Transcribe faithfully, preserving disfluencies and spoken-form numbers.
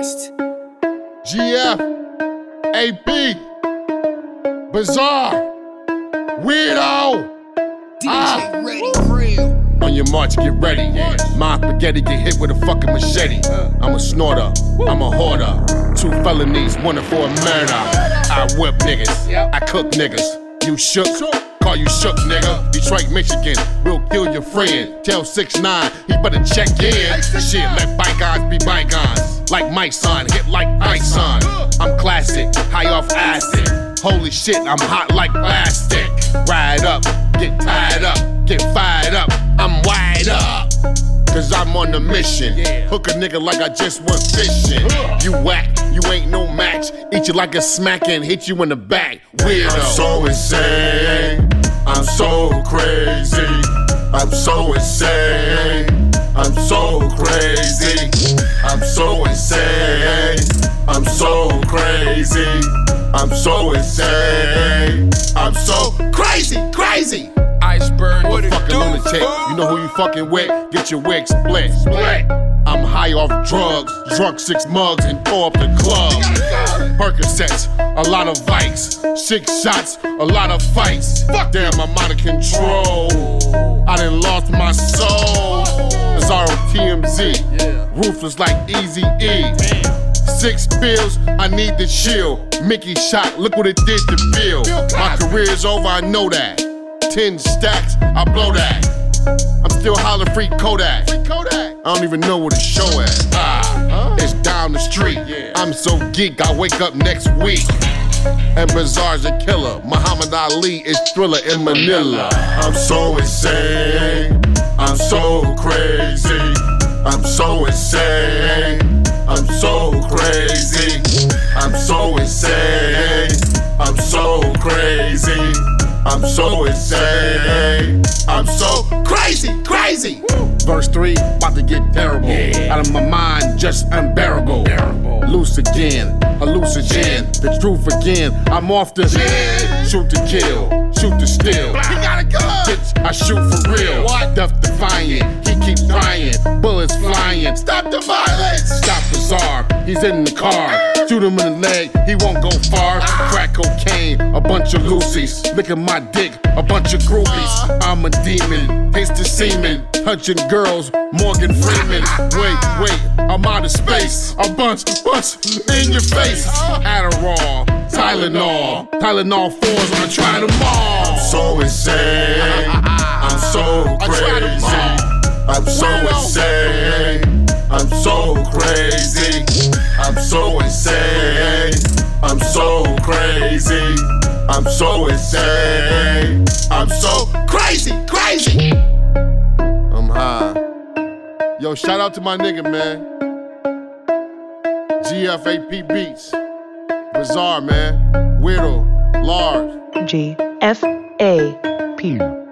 Next. G F, A P, Bizarre, Weirdo. D J Ah. Ready Real. On your march, get ready. My spaghetti get hit with a fucking machete. I'm a snorter, I'm a hoarder. Two felonies, one for a murder. I whip niggas, I cook niggas. You shook? Call you shook, nigga. Detroit, Michigan, we'll kill your friend. Tell six nine, he better check in. Shit, let bygones be bygones. Like my son, hit like my son. I'm classic, high off acid. Holy shit, I'm hot like plastic. Ride up, get tied up, get fired up. I'm wired up, cause I'm on a mission. Hook a nigga like I just went fishing. You whack, you ain't no match. Eat you like a smack and hit you in the back. Weirdo. I'm so insane, I'm so crazy. I'm so insane, I'm so crazy. I'm so insane, I'm so crazy. I'm so insane, I'm so crazy, crazy. Iceberg, what a fucking lunatic. You know who you fucking with? Get your wig split. Split. I'm high off drugs, drunk six mugs and pour up the club. Percocets, a lot of Vikes, six shots, a lot of fights. Damn, I'm out of control. I done lost my soul. Bizarro T M Z, ruthless like Eazy-E. Six pills, I need the chill. Mickey shot, look what it did to Bill. My career's over, I know that. Ten stacks, I blow that. I'm still holler free Kodak. I don't even know where the show at. Ah, it's down the street. I'm so geek, I wake up next week. And Bizarre's a killer. Muhammad Ali is Thriller in Manila. I'm so insane, I'm so crazy. I'm so insane, I'm so crazy. I'm so insane, I'm so crazy. I'm so insane, I'm so crazy, crazy. Verse three, about to get terrible. Yeah. Out of my mind, just unbearable. Bearable. Loose again, hallucinogen. The truth again, I'm off the yeah. Shoot to kill, shoot to steal. He got a gun. Bitch, I shoot for real. What? Death defiant, he keep trying. Bullets flying. Stop the violence. Stop Bizarre, he's in the car. Shoot him in the leg, he won't go far. Crack cocaine, a bunch of Lucy's. Licking my dick, a bunch of groupies. I'm a demon, taste the semen. Touching girls, Morgan Freeman. Wait, wait, I'm out of space. A bunch, bunch in your face. Adderall, Tylenol, Tylenol fours, I'm trying them all. I'm so insane, I'm so crazy. I'm so insane, I'm so crazy. I'm so insane, I'm so crazy. I'm so insane, I'm so crazy, crazy. I'm high. Yo, shout out to my nigga, man. G F A P Beats. Bizarre, man. Weirdo. Large. G F A P